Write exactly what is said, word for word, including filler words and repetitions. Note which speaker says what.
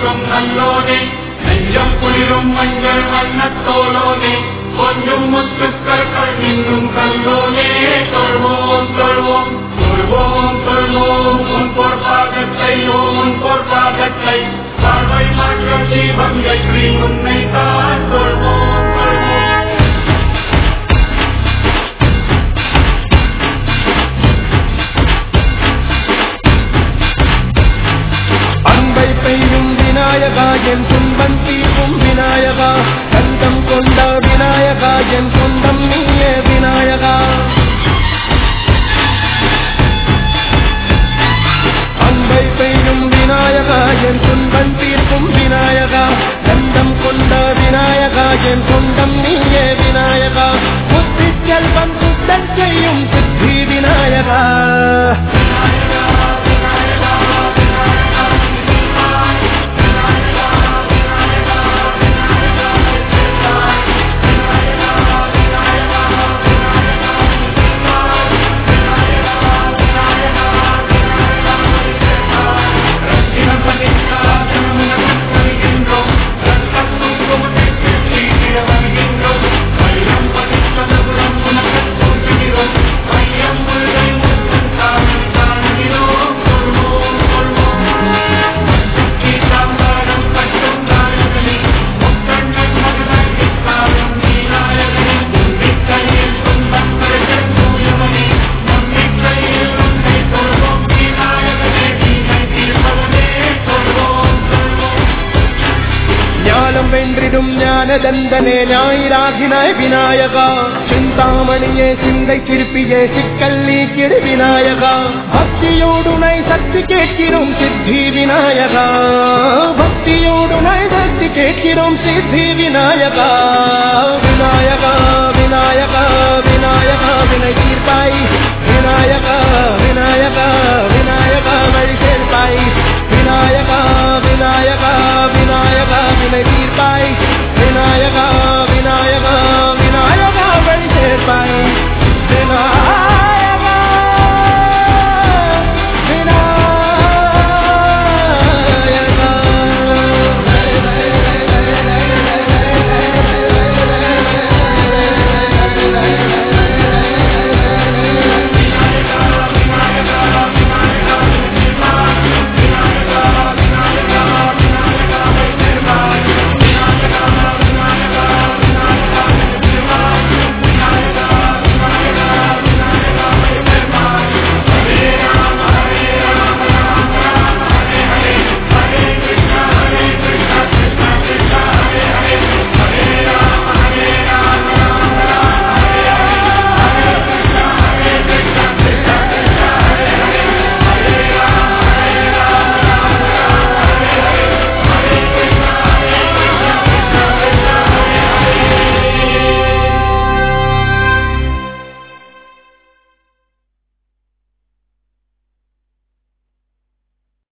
Speaker 1: போற்றும் நல்லோனே நெஞ்சம் குளிரும் மஞ்சள் வண்ணத்தோலோனே கொஞ்சம் முத்துக்கள் இன்னும் கல்லோனே தொழுவோம் தொழுவோம் தொழுவோம் தொழுவோம் உன் பொற்பாதத்தை உன் பொற்பாதத்தை வாழ்வை மாற்றம் தீபம் ஏற்றி உன்னை தான் தொழுவோம் தொழுவோம்.
Speaker 2: அன்பை பெய்யும் விநாயகா என் துன்பம் தீர்க்கும் விநாயகா கந்தம் கொண்ட விநாயகா என் சொந்தம் நீயே விநாயகா. அன்பை பெய்யும் விநாயகா என் துன்பம் தீர்க்கும் விநாயகா கந்தம் கொண்ட விநாயகா என் சொந்தம் நீயே விநாயகா. புத்தி செல்வம் சுத்தம் செய்யும் சித்தி விநாயகா. வென்றிடும் ஞானதந்தனே ஞாயிறாகினாய் விநாயகா சிந்தாமணியே சிந்தை சிற்பியே சிக்கல் நீக்கிடு விநாயகா. பக்தியோடுனை சக்தி கேட்கிறோம் சித்தி விநாயகா பக்தியோடுனை சக்தி கேட்கிறோம் சித்தி விநாயகா. விநாயகா